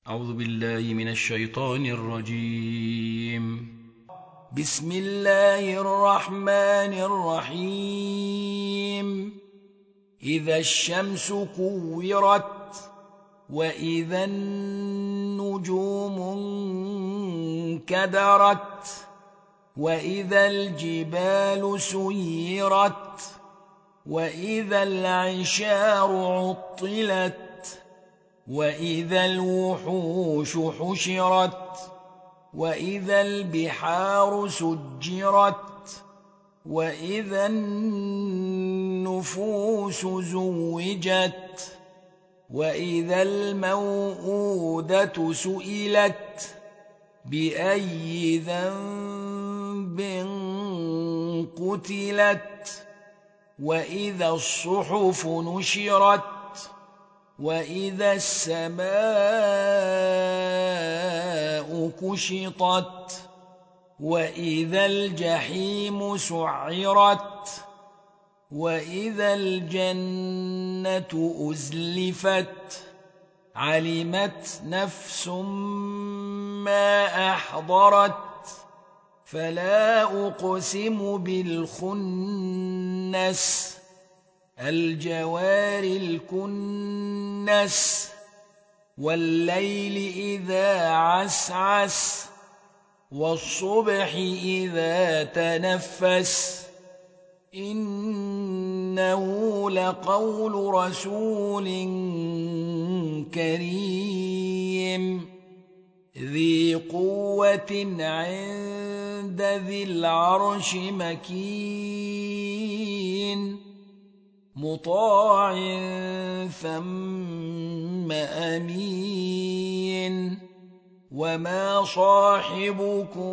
أعوذ بالله من الشيطان الرجيم. بسم الله الرحمن الرحيم. إذا الشمس كورت وإذا النجوم انكدرت وإذا الجبال سيرت وإذا العشار عطلت وإذا الوحوش حشرت وإذا البحار سجرت وإذا النفوس زوجت وإذا الموءودة سئلت بأي ذنب قتلت وإذا الصحف نشرت وإذا السماء كشطت وإذا الجحيم سعرت وإذا الجنة أزلفت علمت نفس ما أحضرت فلا أقسم بالخنس الجوار الكنس والليل إذا عسعس والصبح إذا تنفس إنه لقول رسول كريم ذي قوة عند ذي العرش مكين مطاع ثم أمين وما صاحبكم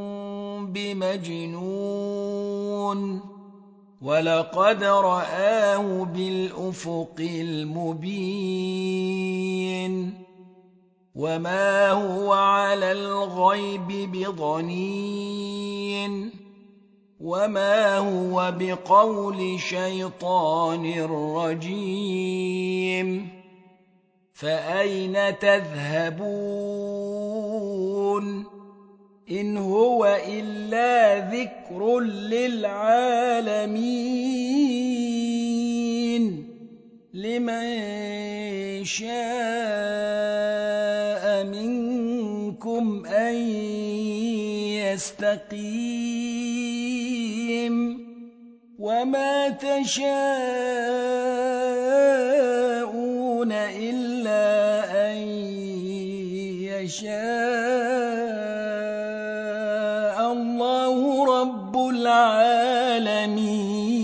بمجنون ولقد رآه بالأفق المبين وما هو على الغيب بضنين وما هو بقول شيطان رجيم فأين تذهبون إن هو إلا ذكر للعالمين لمن شاء منكم أن يستقيم وما تشاءون إلا أن يشاء الله رب العالمين.